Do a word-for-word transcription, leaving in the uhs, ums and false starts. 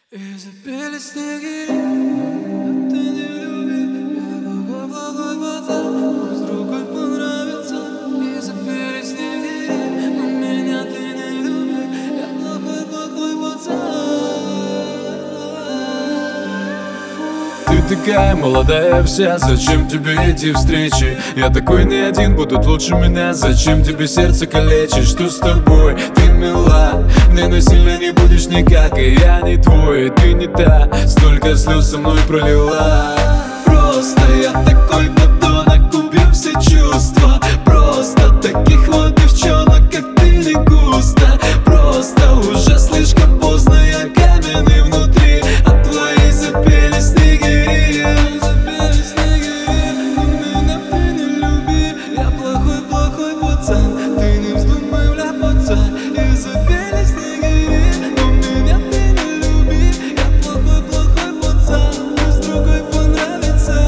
И запели снеги, а ты не любишь. Я плохой пацан, пусть другой понравится. И запели снеги, но меня ты не любишь. Я плохой, плохой пацан. Ты такая молодая вся, зачем тебе эти встречи? Я такой не один, будут лучше меня. Зачем тебе сердце калечить? Что с тобой? Ты мила, мне насильно не будешь никак. И я не твой, ты не та. Столько слез со мной пролила. Просто я такой подонок, убил все чувства.